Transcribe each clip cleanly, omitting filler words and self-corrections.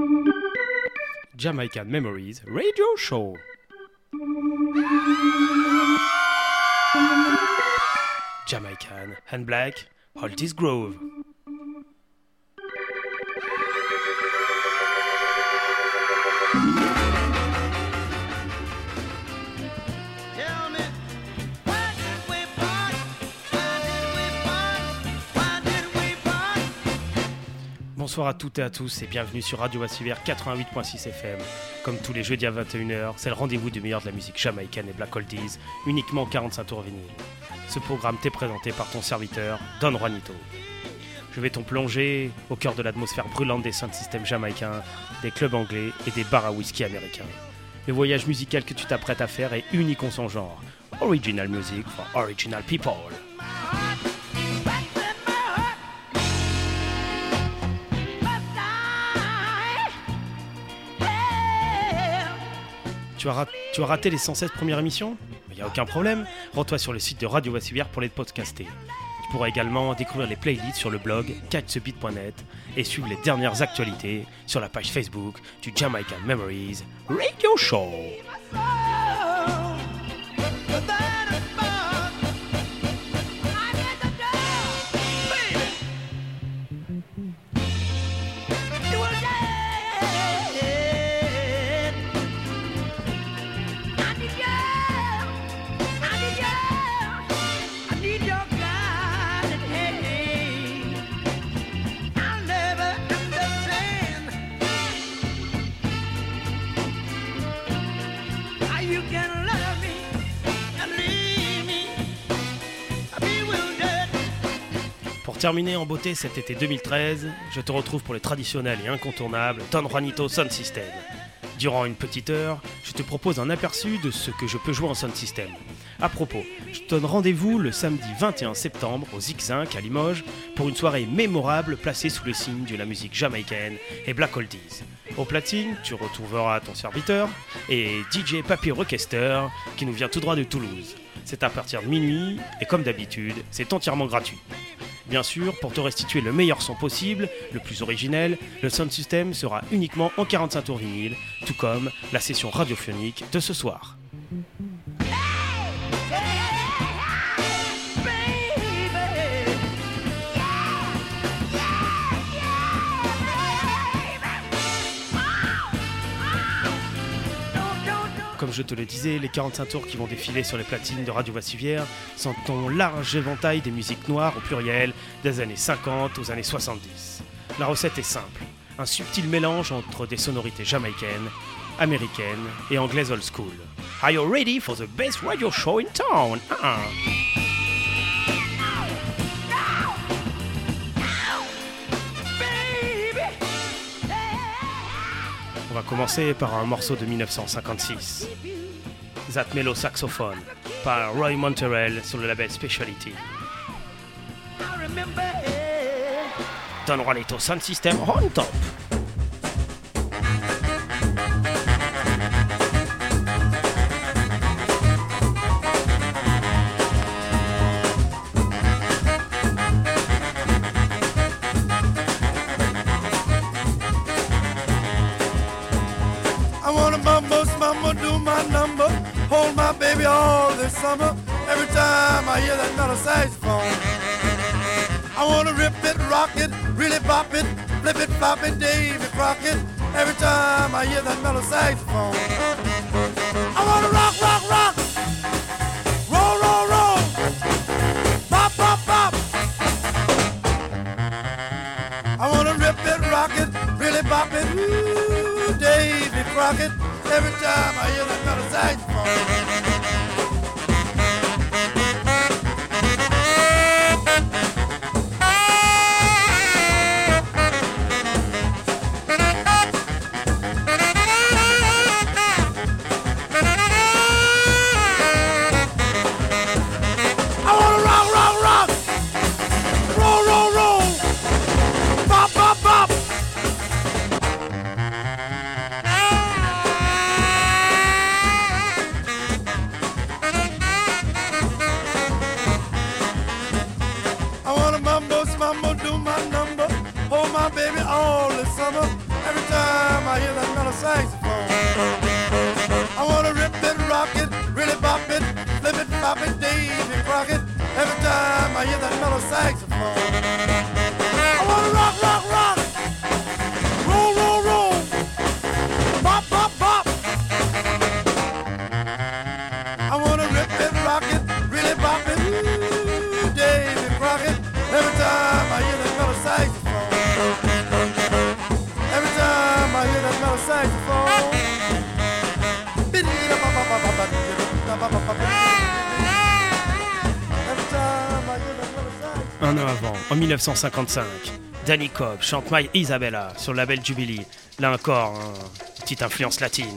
Jamaican Memories Radio Show. Jamaican and Black, Holtis Grove. Bonsoir à toutes et à tous et bienvenue sur Radio Vassivière 88.6 FM. Comme tous les jeudis à 21h, c'est le rendez-vous du meilleur de la musique jamaïcaine et Black Oldies, uniquement 45 tours vinyle. Ce programme t'est présenté par ton serviteur, Don Juanito. Je vais t'en plonger au cœur de l'atmosphère brûlante des sound systems jamaïcains, des clubs anglais et des bars à whisky américains. Le voyage musical que tu t'apprêtes à faire est unique en son genre. Original music for original people. Tu as raté les 116 premières émissions ? Il n'y a aucun problème, rends-toi sur le site de Radio Vassivière pour les podcaster. Tu pourras également découvrir les playlists sur le blog catchthebeat.net et suivre les dernières actualités sur la page Facebook du Jamaican Memories Radio Show. Pour terminer en beauté cet été 2013, je te retrouve pour les traditionnels et incontournables Don Juanito Sound System. Durant une petite heure, je te propose un aperçu de ce que je peux jouer en Sound System. À propos, je te donne rendez-vous le samedi 21 septembre au Zig-Zinc à Limoges pour une soirée mémorable placée sous le signe de la musique jamaïcaine et Black Oldies. Au platine, tu retrouveras ton serviteur et DJ Papy Rockester qui nous vient tout droit de Toulouse. C'est à partir de minuit et comme d'habitude, c'est entièrement gratuit. Bien sûr, pour te restituer le meilleur son possible, le plus originel, le sound system sera uniquement en 45 tours vinyle, tout comme la session radiophonique de ce soir. Comme je te le disais, les 45 tours qui vont défiler sur les platines de Radio Vassivière sont un large éventail des musiques noires au pluriel des années 50 aux années 70. La recette est simple, un subtil mélange entre des sonorités jamaïcaines, américaines et anglaises old school. Are you ready for the best radio show in town? On va commencer par un morceau de 1956. That Mellow Saxophone par Roy Monterell sur le label Speciality. Don Juanito Sound System on top. Hold my baby all this summer. Every time I hear that mellow saxophone, I wanna rip it, rock it, really bop it, flip it, flop it, Davy Crockett. Every time I hear that mellow saxophone, I wanna rock, rock, rock, roll, roll, roll, pop, pop, pop. I wanna rip it, rock it, really bop it, ooh, Davy Crockett. Every time I hear that mellow saxophone. Mambo, do my number. Hold my baby all this summer. Every time tenor saxophone. I wanna rip it, rock it, really bop it, flip it, flop it, Davy Crockett. Every time I hear that mellow saxophone. I wanna rock, rock, rock, roll, roll, roll, bop, bop, bop. I wanna rip it, rock it, really bop it, ooh, Davy Crockett. Every time I hear that mellow saxophone. Every time I hear that mellow saxophone. Un an avant, en 1955, Danny Cobb chante My Isabella sur le label Jubilee. Là encore, petite influence latine.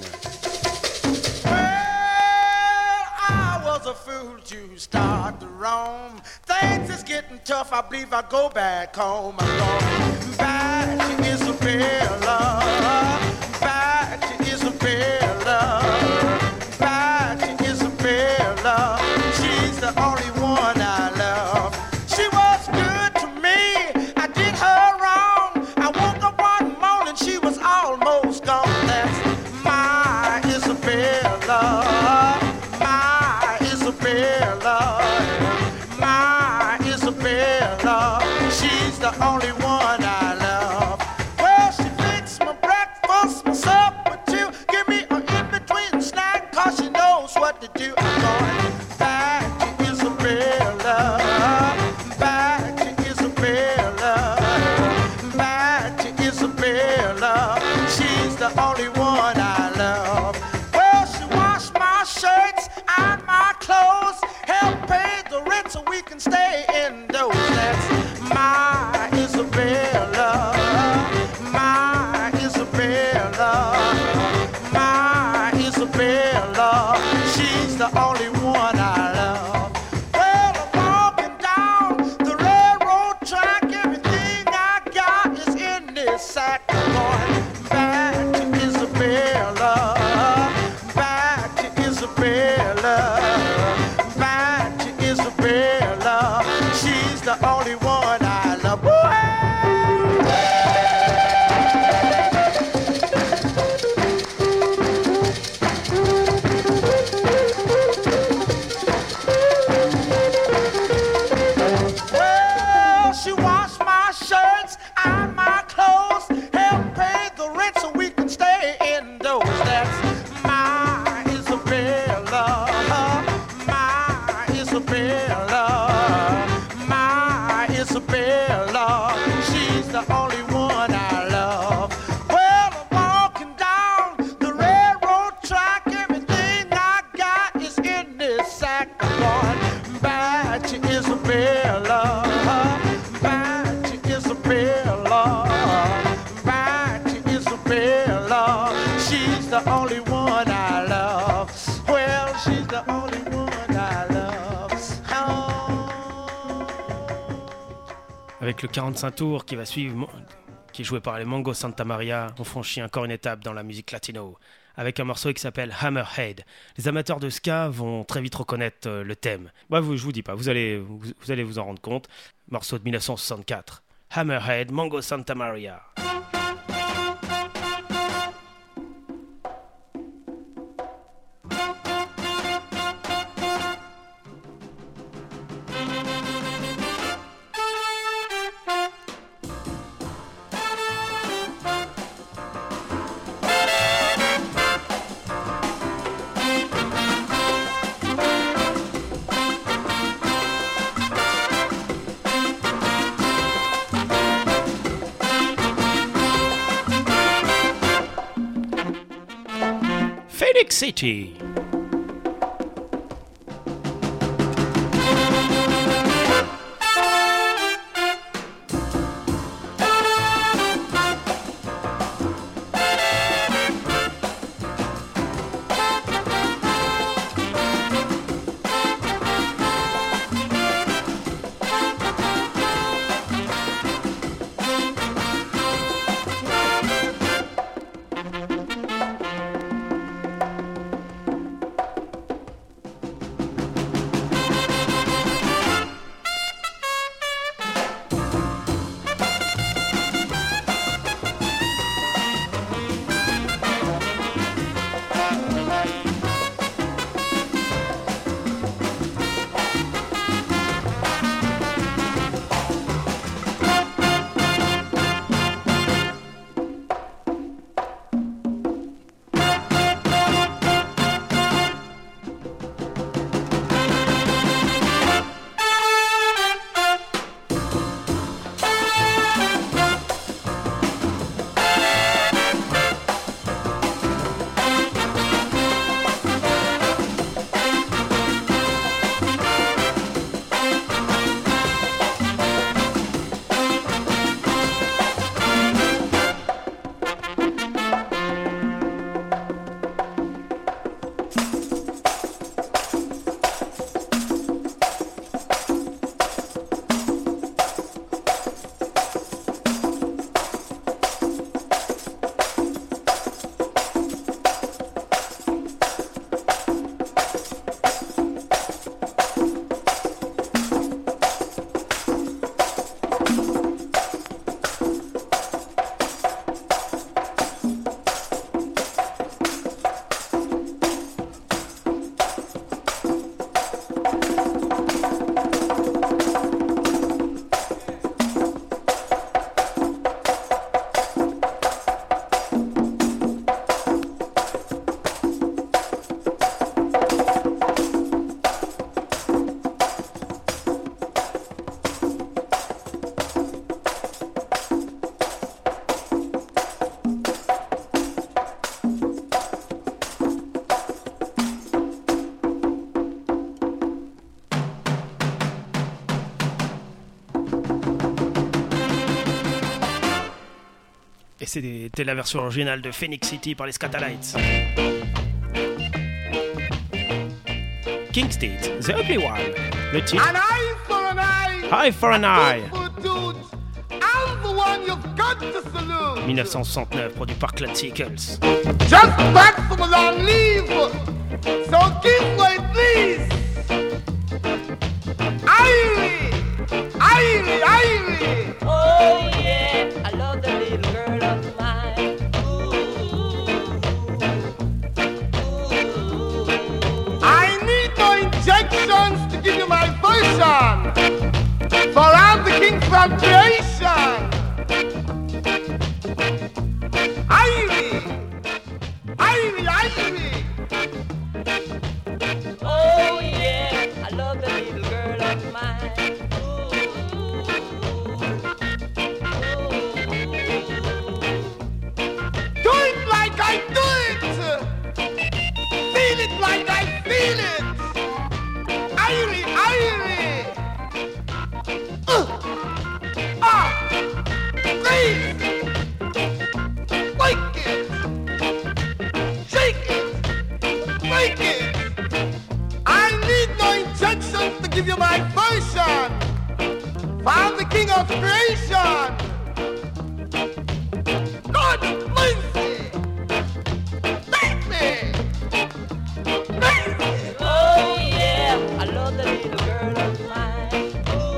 I was a fool to start to roam. Things is getting tough, I believe I'll go back home. I'm going back to Isabella. Back to Isabella. Back to Isabella. She's the only one I love. She was good to me, I did her wrong. I woke up one morning, she was almost gone. That's my Isabella. My Isabella, my Isabella, she's the only one I love. Well, she fixed my breakfast, my supper too. Give me an in-between snack, cause she knows what to do. I'm going back to Isabella, back to Isabella, back to Isabella, she's the only one I love. Well, she washed my shirts and my clothes, help pay the rent so we can stay indoors. That's my Isabella, my Isabella, my Isabella, she's the only one I love. Well, I'm walking down the railroad track, everything I got is in this sack. I'm going back to Isabella, back to Isabella, back to Isabella, she's the only one I love. Well, she washed my shirts and my clothes, helped pay the rent so we can stay indoors. That's my Isabella, my Isabella, my Isabella, she's the only one I love. Well, I'm walking down the railroad track, everything I got is in this sack. I'm going back to Isabella, back to Isabella, back to Isabella, she's the only one I love. Well, she's the only one I love. Oh. Avec le 45 tours qui va suivre, qui est joué par les Mango Santa Maria, on franchit encore une étape dans la musique latino, avec un morceau qui s'appelle Hammerhead. Les amateurs de ska vont très vite reconnaître le thème. Bah, je vous dis pas, vous allez vous en rendre compte. Morceau de 1964. Hammerhead, Mango Santa Maria. Phoenix City. c'était la version originale de Phoenix City par les Scatalites. King State, The Ugly One, le titre An eye for an eye. Eye for an Eye, For dudes. I'm the one you've got to salute. 1969, produit par Clan Seekers. Just back from a long leave. So give way, please. Irie. Irie, Irie. Oh yeah, I love the little girl of mine. I need no injections to give you my version. For I'm the king from creation. Irie. Irie, Irie. Oh yeah, I love the little girl of mine. Do it like I do it. Feel it like I feel it. Irie, Irie. Please. Wake it. Shake it. Break it. I need no injections to give you my version. I'm the king of creation. God mercy. Make me. Make me. Oh yeah, I love the little girl of mine.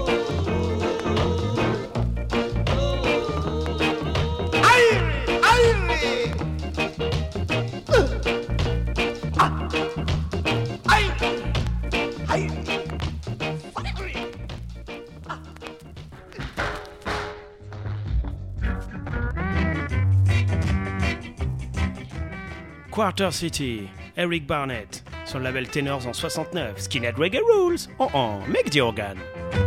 Irie, Irie. Irie. Quarter City, Eric Barnett, sur le label Tenors en 69, Skinhead Reggae Rules, make the organ.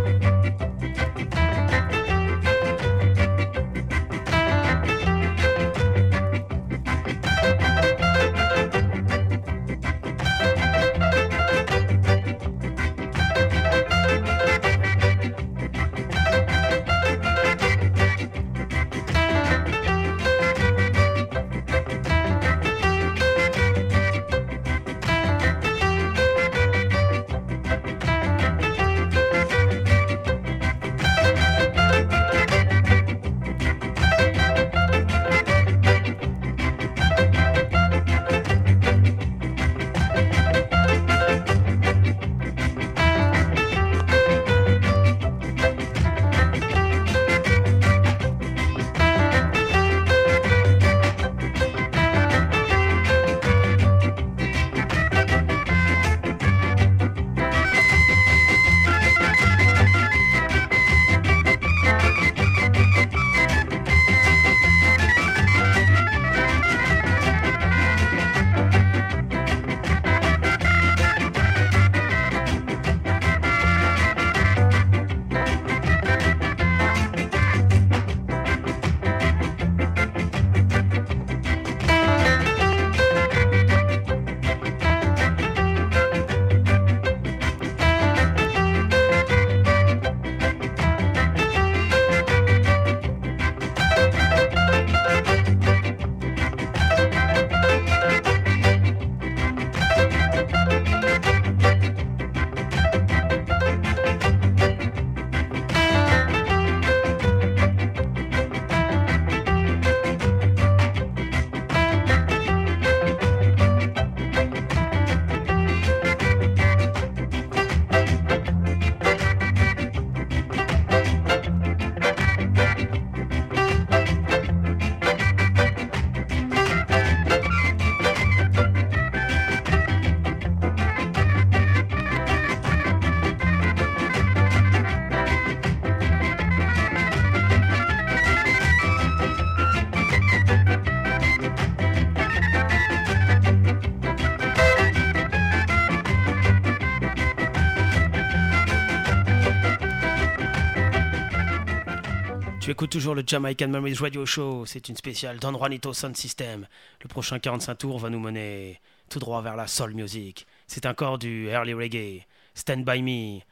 Tu écoutes toujours le Jamaican Memories Radio Show, c'est une spéciale Don Juanito Sound System. Le prochain 45 tours va nous mener tout droit vers la soul music. C'est encore du early reggae. Stand By Me,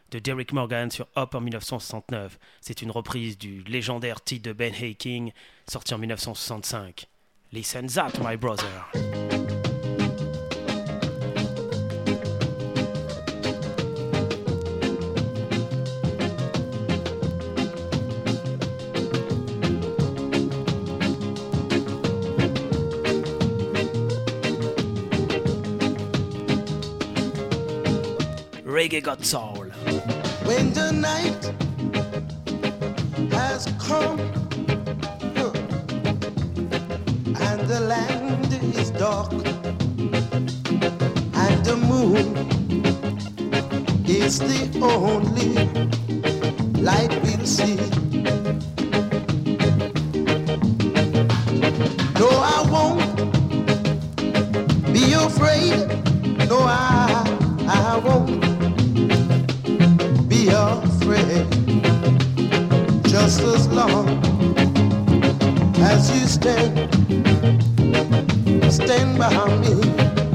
de Derrick Morgan sur Hop en 1969. C'est une reprise du légendaire titre de Ben Haking, sorti en 1965. Listen that, my brother. Reggae got soul. When the night has come and the land is dark and the moon is the only light we'll see. No, I won't be afraid. No, I won't be afraid. Just as long as you stand by me.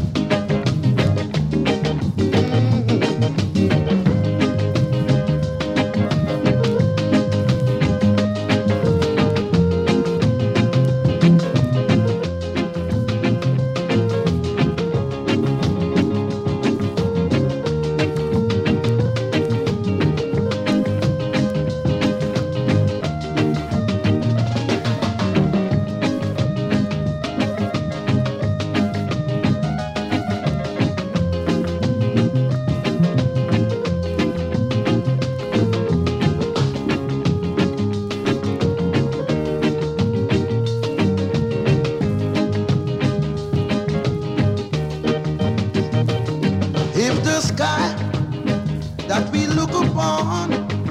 That we look upon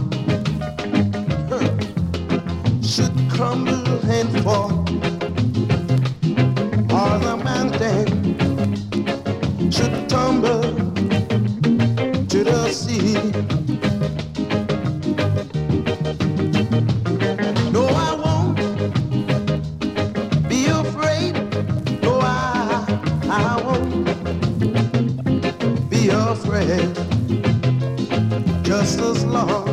should crumble and fall, or the mountain should tumble to the sea. No, I won't be afraid. No, I won't be afraid. Just as long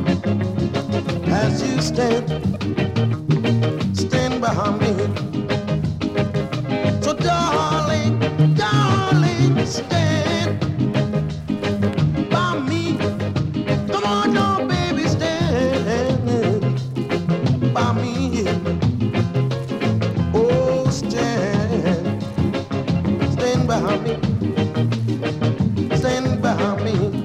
as you stand by me. So darling, stand by me. Come on, no baby, stand by me. Oh, stand by me. Stand by me.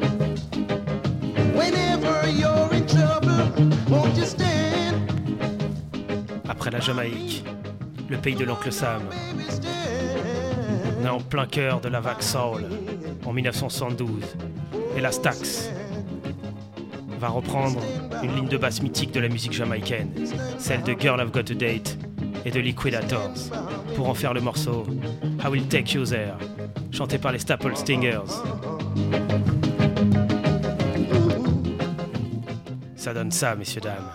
Après la Jamaïque, le pays de l'oncle Sam, né en plein cœur de la vague soul en 1972, et la Stax va reprendre une ligne de basse mythique de la musique jamaïcaine, celle de Girl I've Got a Date et de Liquidators, pour en faire le morceau I Will Take You There, chanté par les Staple Stingers. Ça donne ça, messieurs, dames.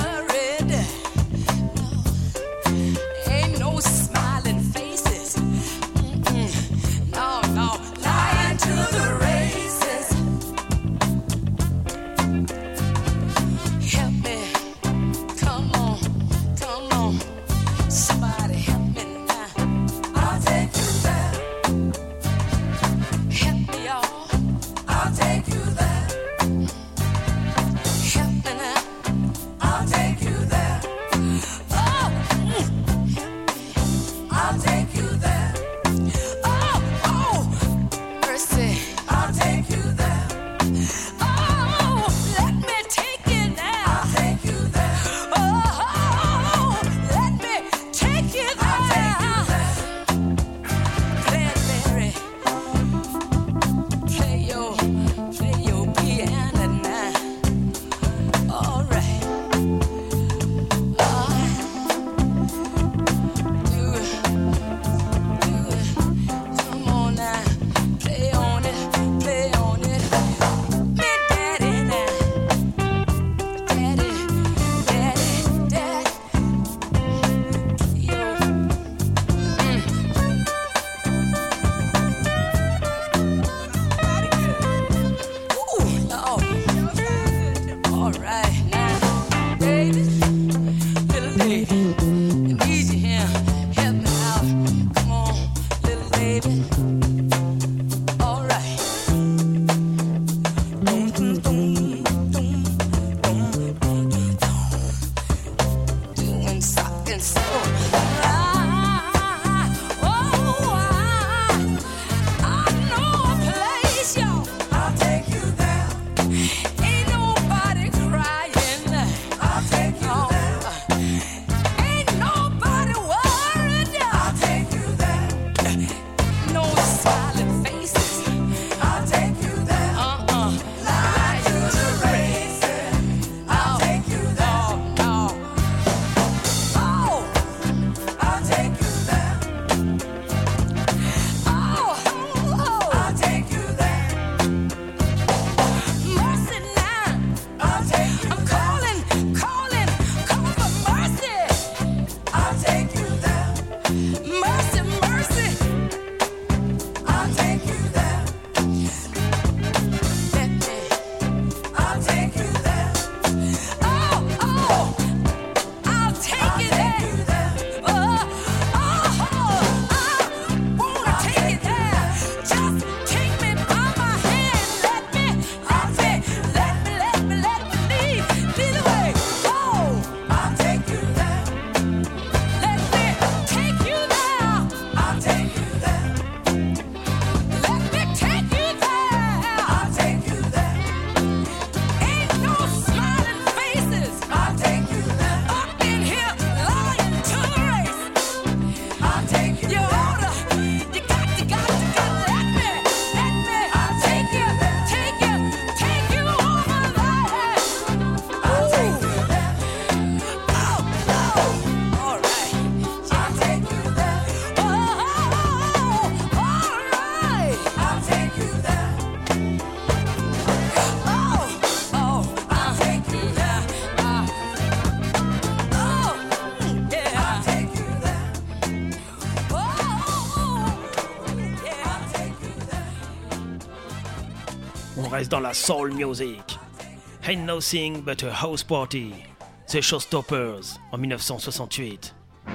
Ain't no smiling faces. reste dans la soul music. Ain't Nothing But a House Party, The Showstoppers en 1968.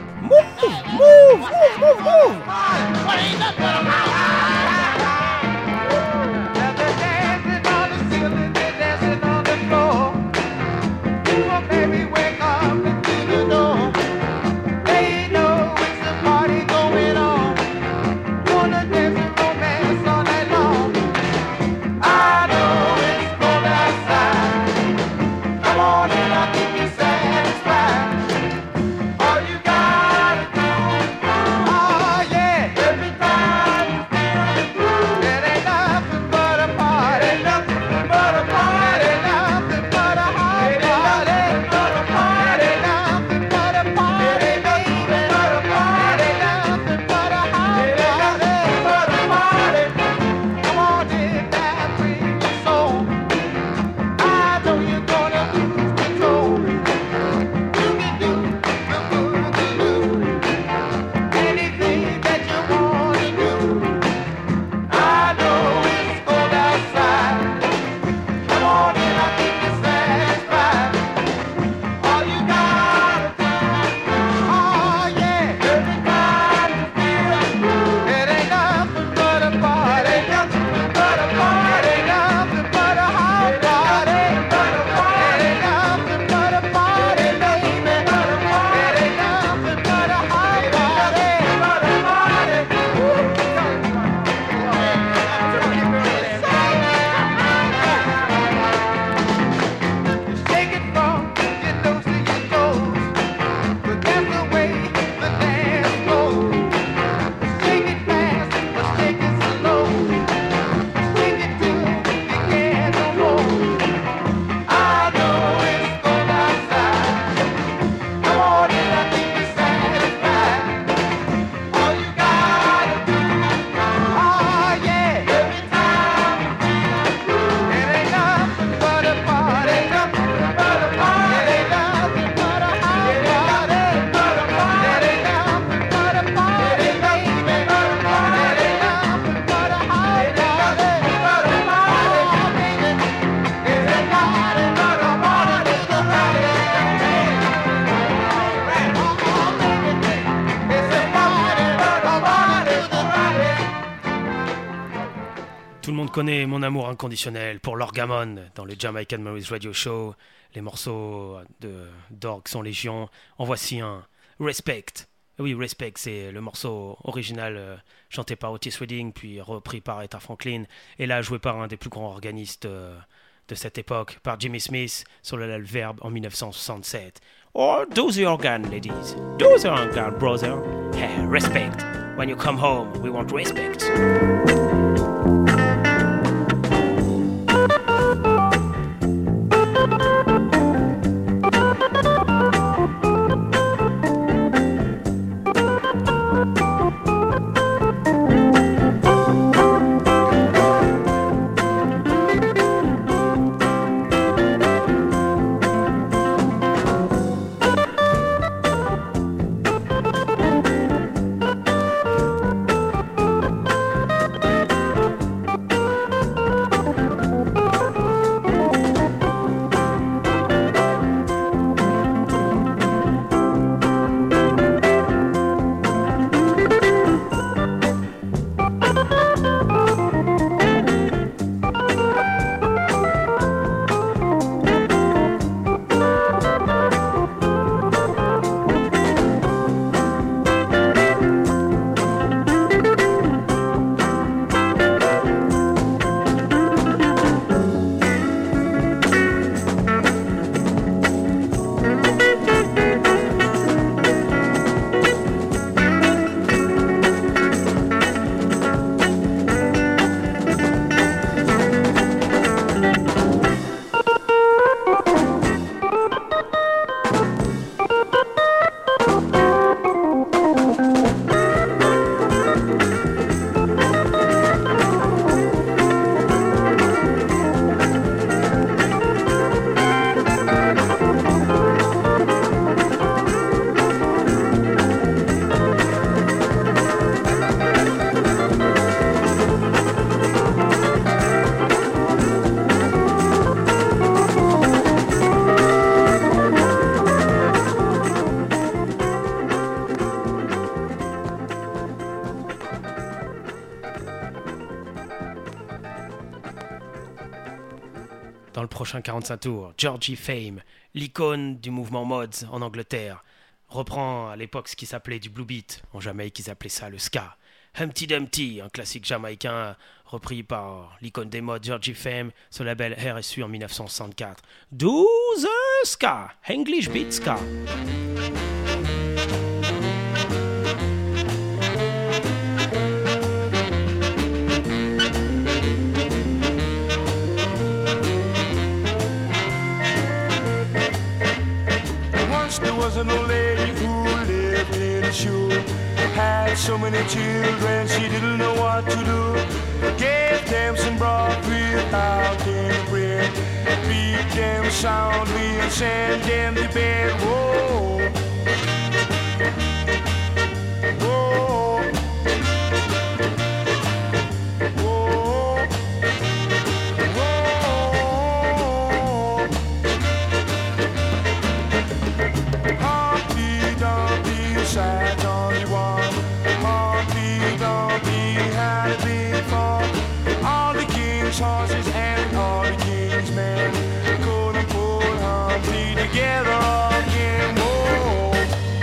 Tout le monde connaît mon amour inconditionnel pour l'orgamon dans le Jamaican Memories Radio Show. Les morceaux d'orgue sont légion. En voici un, Respect. Oui, Respect, c'est le morceau original chanté par Otis Redding, puis repris par Aretha Franklin, et là joué par un des plus grands organistes de cette époque, par Jimmy Smith, sur le label Verb en 1967. Oh, do the organ, ladies. Do the organ, brother. Hey, respect. When you come home, we want respect. prochain 45 tours, Georgie Fame, l'icône du mouvement Mods en Angleterre, reprend à l'époque ce qui s'appelait du blue beat. En Jamaïque, ils appelaient ça le ska. Humpty Dumpty, un classique jamaïcain repris par l'icône des mods Georgie Fame, ce label RSU en 1964. 12 ska, English beat ska. There was an old lady who lived in a shoe. Had so many children, she didn't know what to do. Gave them some broth without any bread. Beat them soundly and sent them to bed. Whoa, whoa, whoa, whoa. Humpty Dumpty sat on the wall. Humpty Dumpty had a big fall. All the king's horses and all the king's men couldn't pull Humpty together again. Whoa,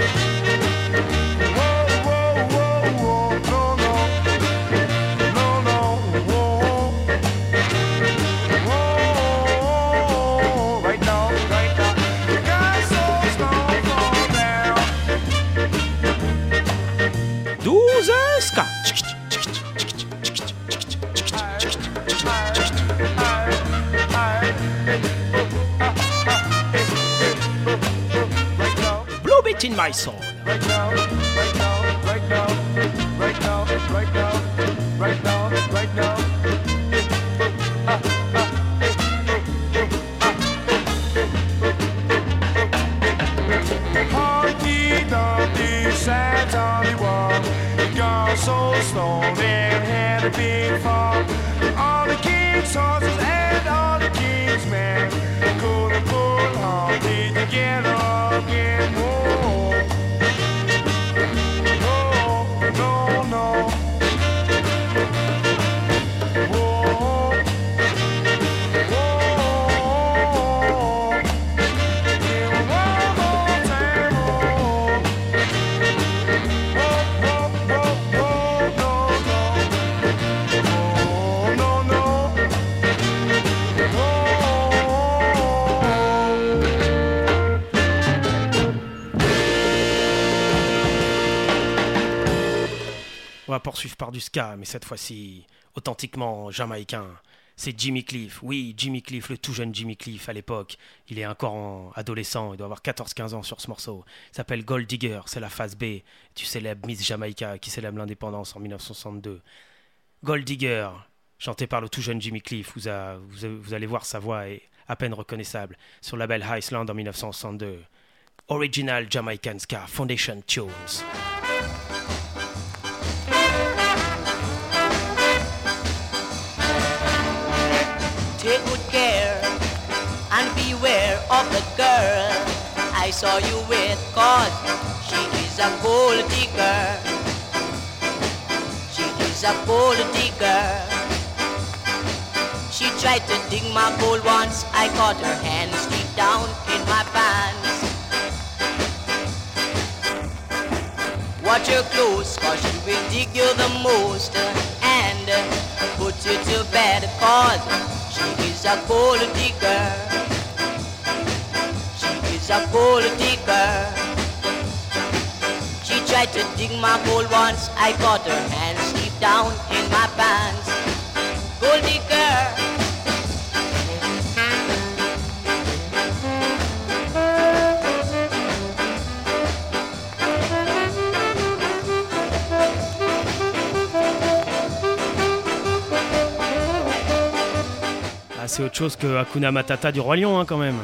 whoa, whoa, whoa, whoa. No, no, no, no, whoa, whoa. Right now, the guy's so strong for them. 12 ska. Blue beat in my soul. Right now, right now, right now, right now, right now, right now, right now. Humpty Dumpty sat on the wall. He got so stoned and had a big fall. All the king's horses and all the king's men couldn't pull Humpty together again. Whoa, whoa, no, no. Whoa, whoa. Yeah, one more time. Whoa, whoa, whoa, whoa, no, no. Oh, no, no. Whoa. On va poursuivre par du ska, mais cette fois-ci authentiquement jamaïcain. C'est Jimmy Cliff, oui, Jimmy Cliff, le tout jeune Jimmy Cliff à l'époque. Il est encore adolescent, il doit avoir 14-15 ans sur ce morceau. Il s'appelle Gold Digger, c'est la phase B du célèbre Miss Jamaica qui célèbre l'indépendance en 1962. Gold Digger, chanté par le tout jeune Jimmy Cliff, vous allez voir sa voix est à peine reconnaissable, sur le label Iceland en 1962. Original Jamaican Ska Foundation Tunes. Take good care and beware of the girl I saw you with, cause she is a gold digger. She is a gold digger. She tried to dig my gold once. I caught her hands deep down in my pants. Watch her close, cause she will dig you the most and put you to bed, cause she is a gold digger. She is a gold digger. She tried to dig my gold once. I caught her hands deep down in my pants. Gold digger. C'est autre chose que Hakuna Matata du Roi Lion, hein, quand même.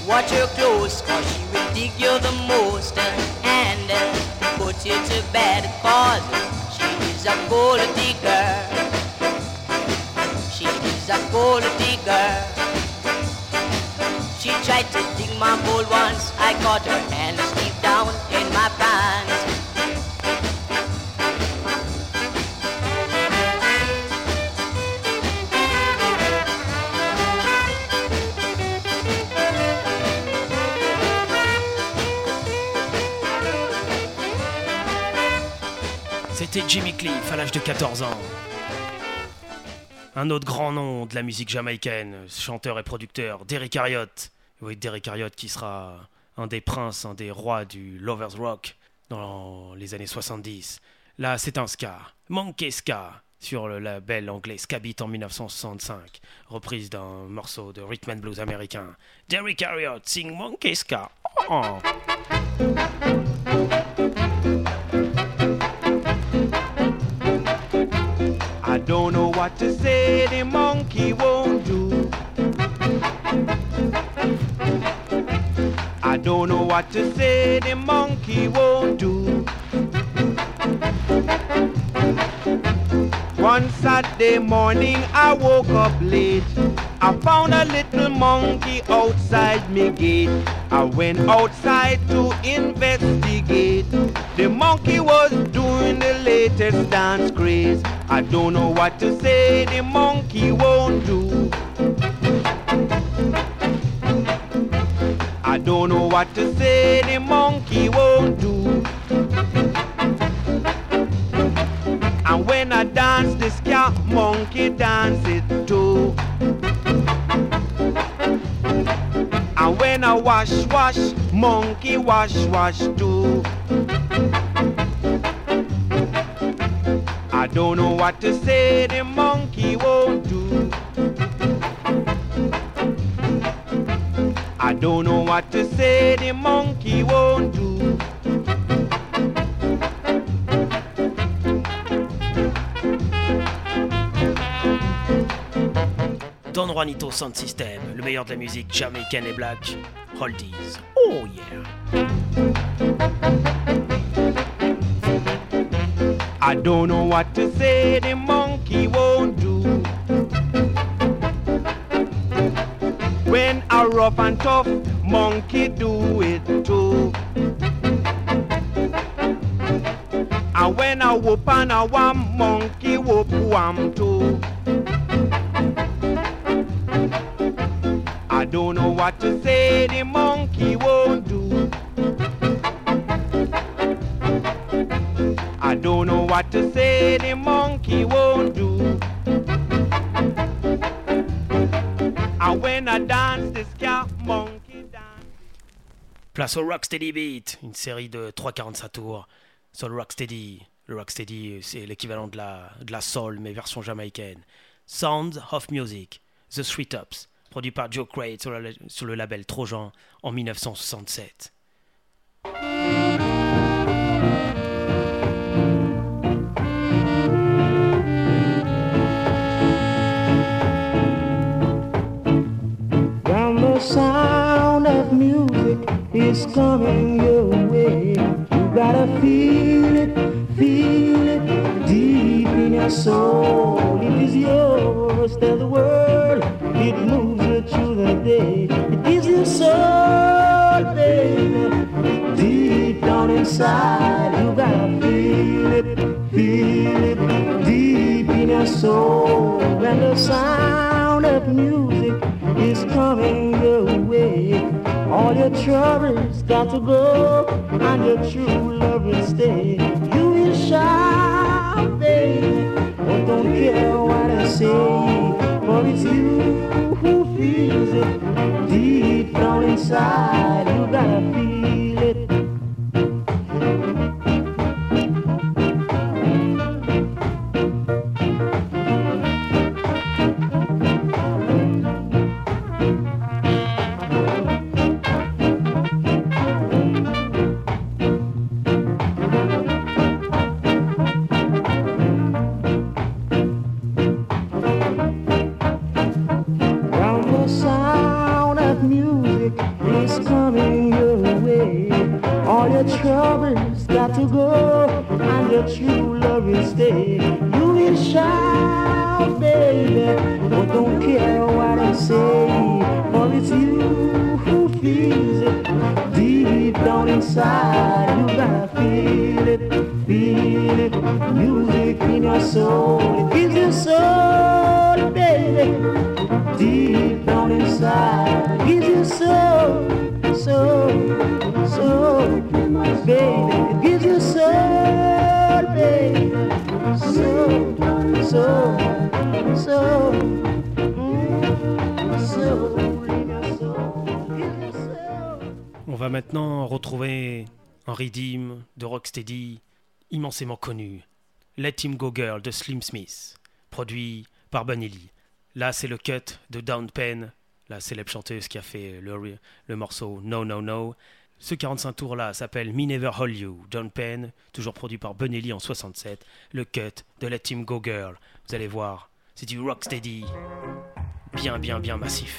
Watch her close, cause she will dig you the most and put you to bed, cause she is a gold digger. She is a gold digger. She tried to dig my gold once. I caught her hands deep down in my pants. C'était Jimmy Cliff à l'âge de 14 ans. Un autre grand nom de la musique jamaïcaine, chanteur et producteur, Derrick Harriott. Oui, Derrick Harriott qui sera un des princes, un des rois du Lovers Rock dans les années 70. Là, c'est un ska, Monkey Ska, sur le label anglais Ska Beat en 1965, reprise d'un morceau de rhythm and blues américain. Derrick Harriott sing Monkey Ska. Oh. I don't know what to say, the monkey won't do. I don't know what to say, the monkey won't do. One Saturday morning I woke up late. I found a little monkey outside me gate. I went outside to investigate. The monkey was doing the latest dance craze. I don't know what to say, the monkey won't do. I don't know what to say, the monkey won't do. And when I dance, the ska monkey dance it too. And when I wash, monkey wash too. I don't know what to say, the monkey won't do. I don't know what to say, the monkey won't do. Don Juanito Sound System, le meilleur de la musique jamaïcaine et black, Oldies. Oh yeah. I don't know what to say, the monkey won't do. When a rough and tough monkey do it too. And when a whoop and a wham, monkey whoop wham too. I don't know what to say, the monkey won't do. I don't know what to say, the monkey won't do. And when I dance, the ska monkey dance. Place au Rocksteady Beat, une série de 3,45 tours sur le Rocksteady. Le Rocksteady, c'est l'équivalent de la soul, mais version jamaïcaine. Sound of Music, The Three Tops, produit par Joe Crate sur le label Trojan en 1967. When the sound of music is coming your way, you gotta feel it deep in your soul. It is yours, tell the world, it moves you through the day. It is your soul, baby, deep down inside. You gotta feel it deep in your soul. When the sound of music is coming your way, all your troubles got to go, and your true love will stay. You will shout, baby, but don't care what I say, for it's you who feels it deep down inside. You gotta feel it. is coming your way. All your troubles got to go, and your true love will stay. You will shout, baby, but don't care what I say, for it's you who feels it deep down inside. You gotta feel it, feel it. Music in your soul, it gives you soul, baby. Deep down inside, it gives you soul, soul, soul, baby. It gives you soul, baby. Soul, soul, soul, soul in your soul, gives you soul. On va maintenant retrouver un rythme de rocksteady immensément connu, Let Him Go Girl de Slim Smith, produit par Bunny Lee. Là, c'est le cut de Dawn Penn, la célèbre chanteuse qui a fait le morceau No No No. Ce 45 tours-là s'appelle Me Never Hold You, Dawn Penn, toujours produit par Bunny Lee en 67. Le cut de Let Him Go Girl. Vous allez voir, c'est du rocksteady bien massif.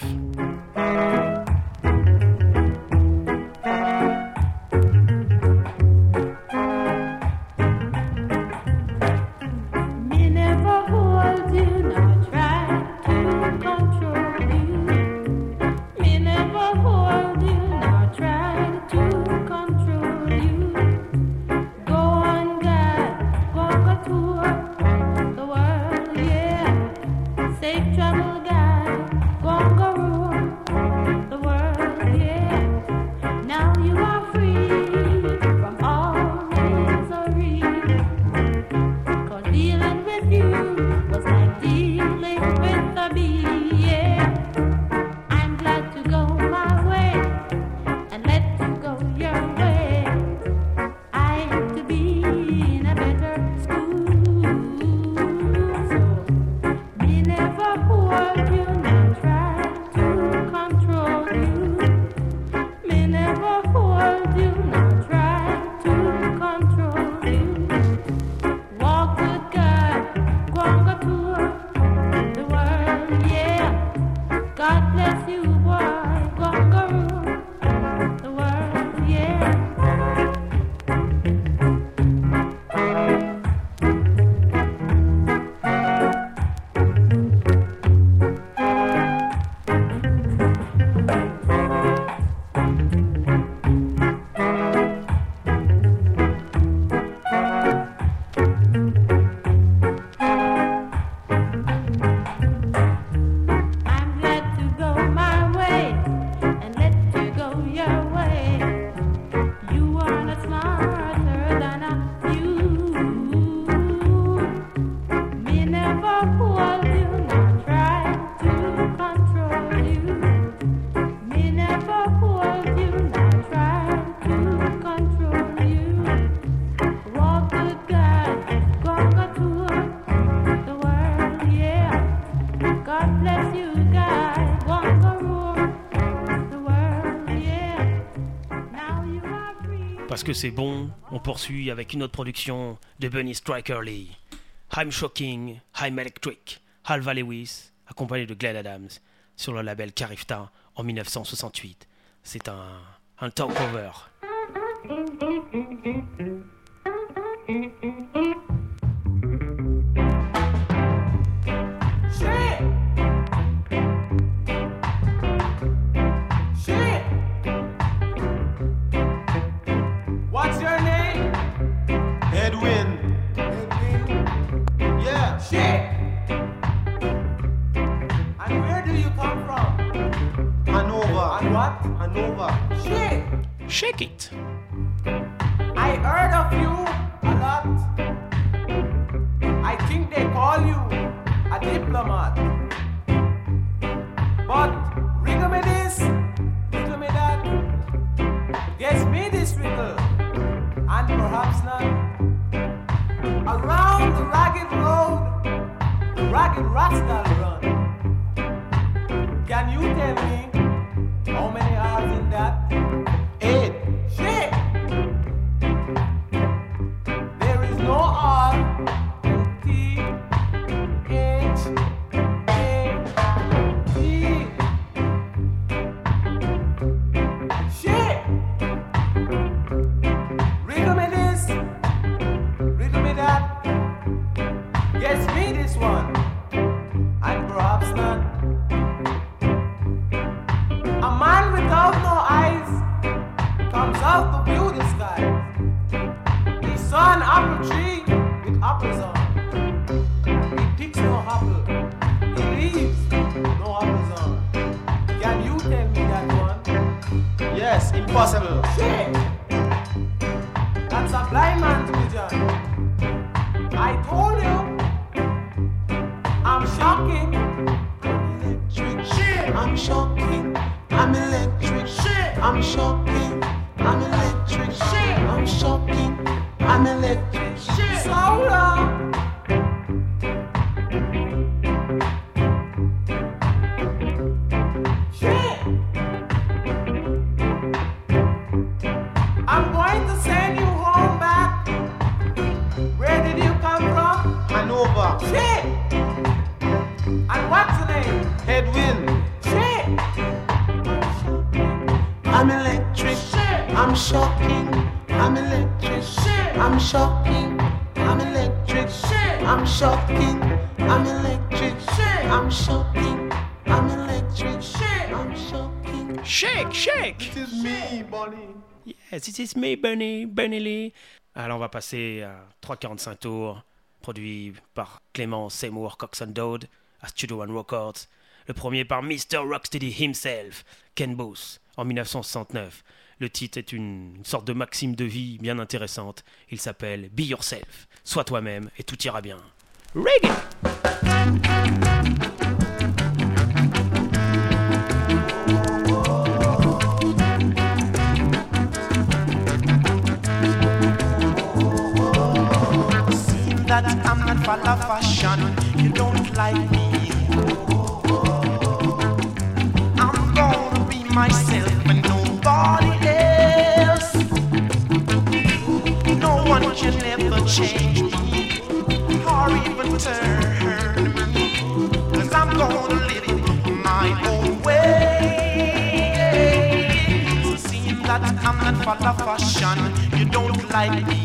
Parce que c'est bon, on poursuit avec une autre production de Bunny Striker Lee. I'm Shocking, I'm Electric, Alva Lewis, accompagné de Glenn Adams, sur le label Carifta en 1968. C'est un talkover. What's your name? Edwin. Yeah. Shit. And where do you come from? Hanover. And what? Hanover. Shit. Shake it! I heard of you a lot. I think they call you a diplomat. But riddle me this, riddle me that. Guess me this riddle, and perhaps not. Around the ragged road, the ragged rascal run. Can you tell me how many hours in that? 8. Shit! There is no R in T H A T. without no eyes comes out the beauty sky. He saw an apple tree with apples on. He picks no apple. He leaves no apples on. Can you tell me that one? Yes, impossible. Shit! That's a blind man's vision. I told you, I'm shocking. Electric shit. I'm shocking. I'm electric shit. I'm shocking. I'm electric shit. I'm shocking. I'm electric shit. So long. Shit. I'm going to send you home back. Where did you come from? Hanover. Shit. And what's the name? Edwin. Shit. I'm electric. Shit. I'm shocking. I'm electric. Shit. I'm shocking. I'm electric. Shit. I'm shocking. I'm electric. Shit. I'm shocking. I'm electric. Shit. I'm shocking. Shake, shake! It is me, Bonnie. Yes, this is me, Benny Lee. Alors on va passer à 3:45 tours, produit par Clément Seymour Coxon Dode à Studio One Records. Le premier par Mr. Rocksteady himself, Ken Booth, en 1969. Le titre est une sorte de maxime de vie bien intéressante. Il s'appelle Be Yourself, sois toi-même et tout ira bien. Reggae! That I'm not for the fashion, you don't like me. I'm gonna be myself and nobody else. No one can ever change me or even turn me, 'cause I'm gonna live it my own way. So seeing that I'm not for the fashion, you don't like me.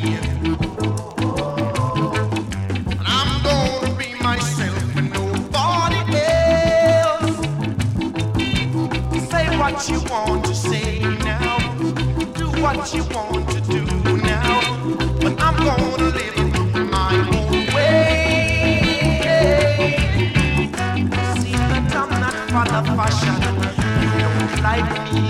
What you want to say now, do what you want to do now, but I'm gonna live it my own way. See that I'm not for the fashion, you don't like me.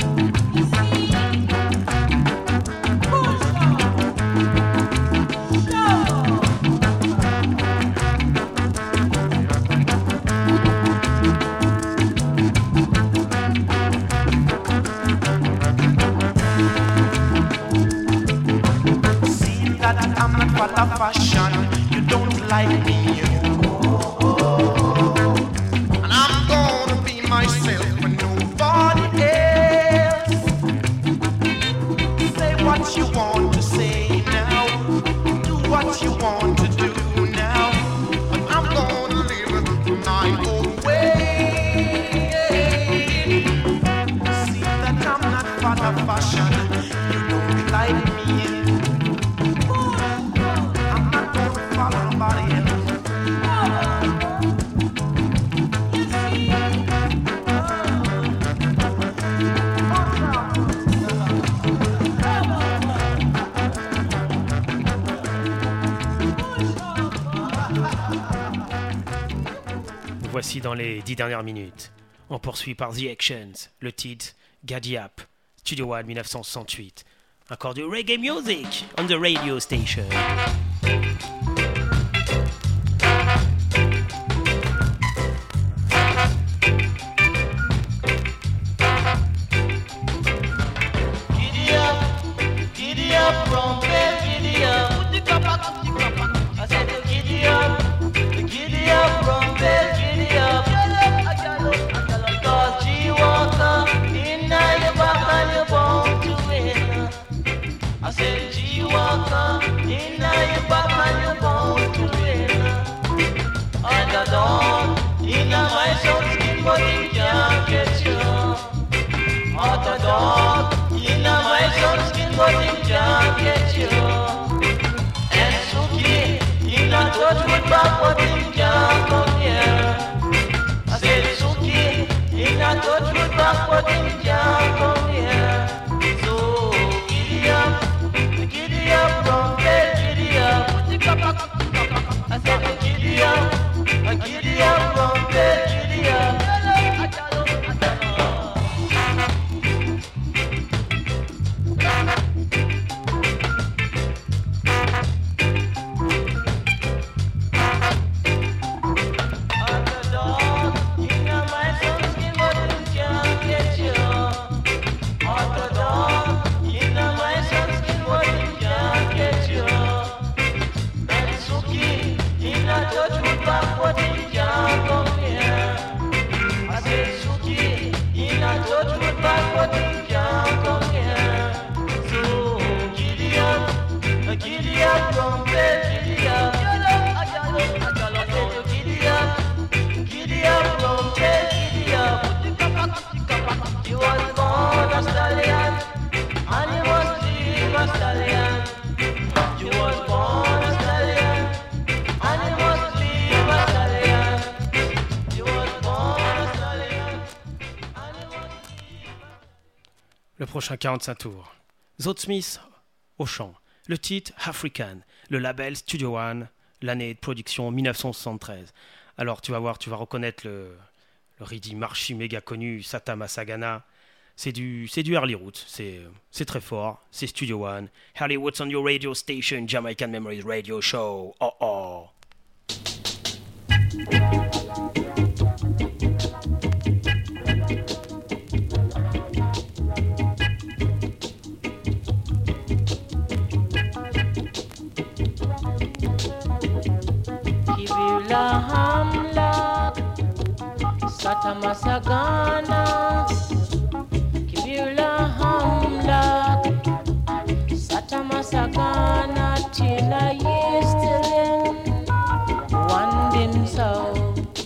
For the fashion, you don't like me, and I'm gonna be myself and nobody else. Say what you want to say now, do what you want to do now, but I'm gonna live my own way. See that I'm not for the fashion, you don't like me. Voici dans les 10 dernières minutes. On poursuit par The Actions, le titre Giddy Up, Studio One 1968. Encore du reggae music on the radio station. Giddy up, rumpet, giddy up. Put the cup up, I said giddy up, rumpet, giddy up. Cause G-Walker, inna your back and you're born to win. I said G-Walker, inna your back and you're born to win. And the dawn, inna my soul skin, but it can't get you. At the dawn, inna my soul skin, but it can't get you. And Suki, inna touch with back, but it can't come here. I said Suki, inna touch with back, but what him can't come here. So giddy up, rumpet, giddy up. I said giddy up, rumpet, giddy up. You was born a stallion, and you must leave a stallion. You was born a stallion, and you must leave a stallion. You was born a stallion, and you must leave a... Le prochain 45 tours. Zod Smith au chant. Le titre African. Le label Studio One. L'année de production 1973. Alors tu vas voir, tu vas reconnaître le rythme archi méga connu Satama Sagana. C'est du early roots, c'est très fort, c'est Studio One. Hollywood's on your radio station, Jamaican Memories Radio Show. Oh oh. Kibula Hamlak, Satama Sagana. Kibula Hamlak, Satama Sagana, Tina Yestelin, Wandin So.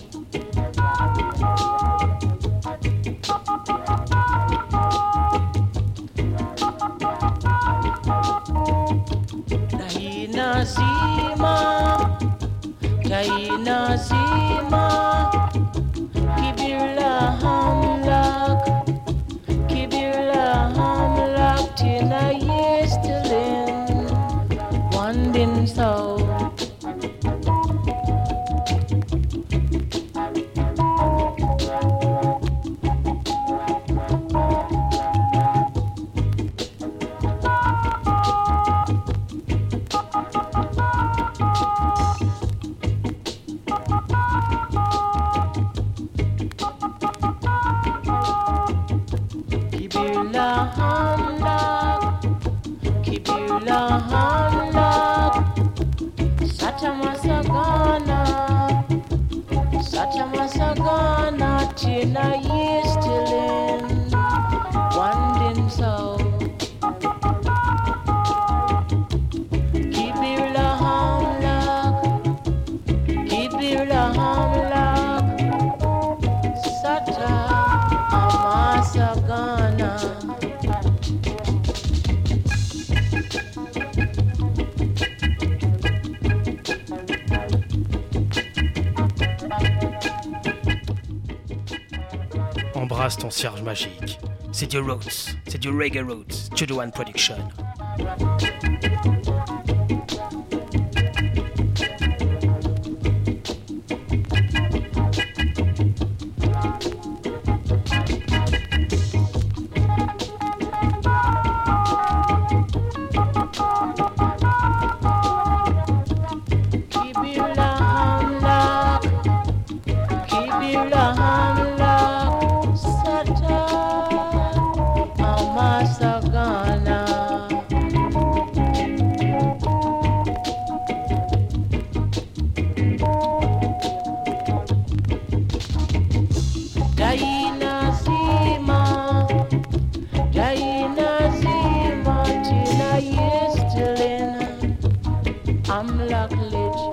Daina Zima, Daina Zima, Kibula Hamlak, Kibula Hamlak, Tina Yestelin, Wandin So. Kibula Hamlak, Kibula Hamlak, Satama Sagana, Satama Sagana, Tina Yestelin, Wandin So. Kibula Hamlak, Kibula Hamlak, Satama Sagana. Embrasse ton cierge magique. C'est du roots, c'est du reggae roots, Studio One Production. Kibula Hamlak, Kibula Hamlak, Satama Sagana. Daina Zima, Daina Zima, Tina Yestelin, Hamlak Lich,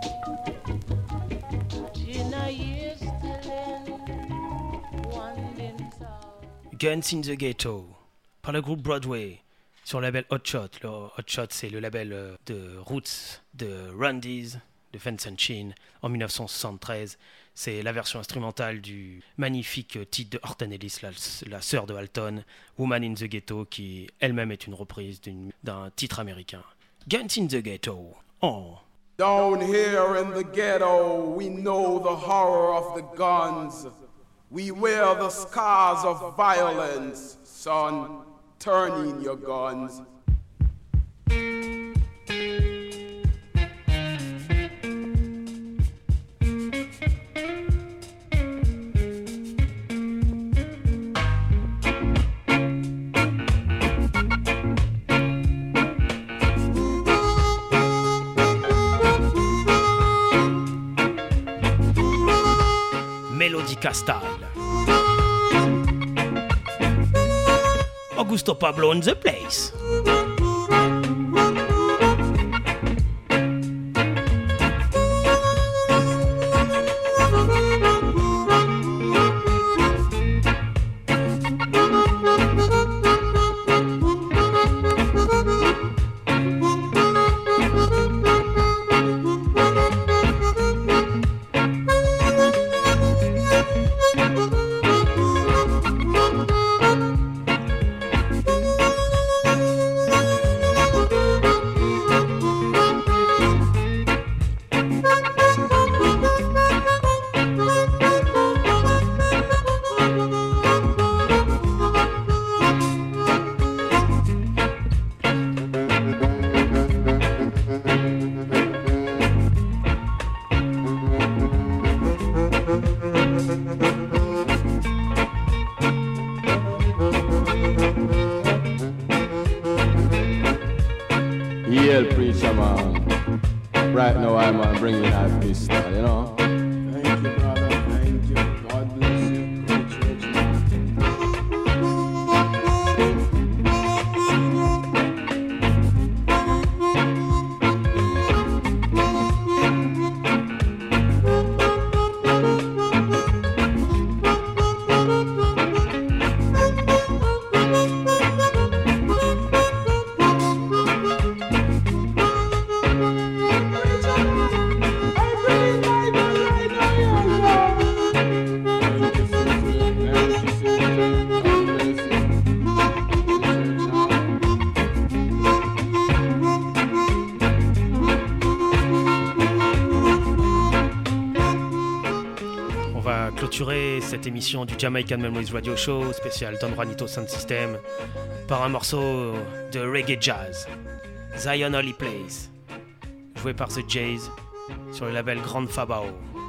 Tina Yestelin, Wandin So. Guns in the Ghetto, par le groupe Broadway, sur le label Hot Shot. Le Hot Shot, c'est le label de Roots, de Rundies, de Vincent Chin, en 1973. C'est la version instrumentale du magnifique titre de Horton Ellis, la sœur de Alton, Woman in the Ghetto, qui elle-même est une reprise d'un titre américain. Guns in the Ghetto. Oh. Down here in the ghetto, we know the horror of the guns. We wear the scars of violence. Son, turn in your guns. Melodica style. Augusto Pablo in the place. Right now I'm bringing that pistol, you know. Thank you, brother. Thank you. God bless you. Cette émission du Jamaican Memories Radio Show spécial Don Juanito Sound System par un morceau de reggae jazz, Zion Holy Place, joué par The Jays sur le label Grand Fabao.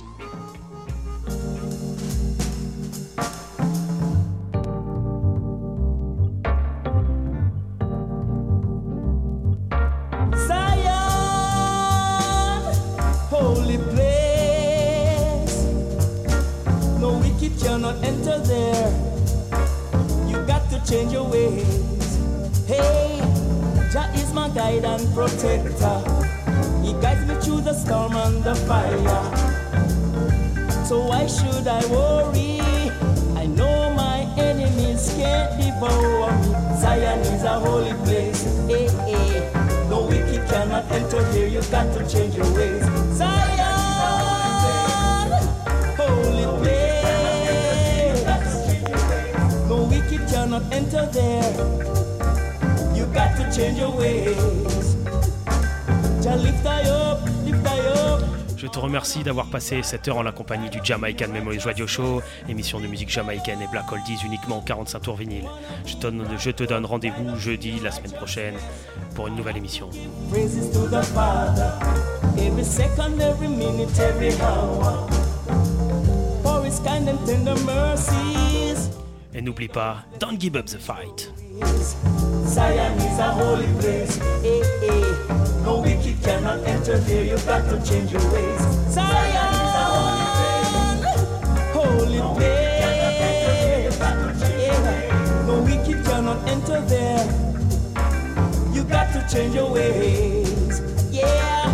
Cannot enter there. You got to change your ways. Hey, Jah is my guide and protector. He guides me through the storm and the fire. So why should I worry? I know my enemies can't devour me. Zion is a holy place. Hey, hey, no wicked cannot enter here. You got to change your ways. Zion, holy place. Cannot enter there. You got to change your ways. Just lift I up, lift I up. Je te remercie d'avoir passé cette heure en la compagnie du Jamaican Memories Radio Show, émission de musique jamaïcaine et black oldies uniquement 45 tours vinyle. Je te donne rendez-vous jeudi la semaine prochaine pour une nouvelle émission. Praises to the Father, every second, every minute, every hour. For his kind and tender mercies. Et n'oublie pas, don't give up the fight. Zion is a holy place. Hey, hey. No wicked cannot enter there. You got to change your ways. Zion is a holy place. No wicked cannot enter there. You got to change your ways. Yeah.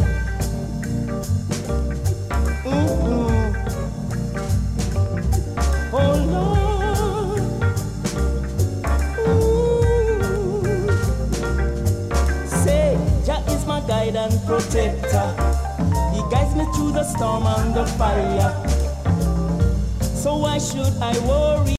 Oh Lord. Guide and protector. He guides me through the storm and the fire. so why should I worry?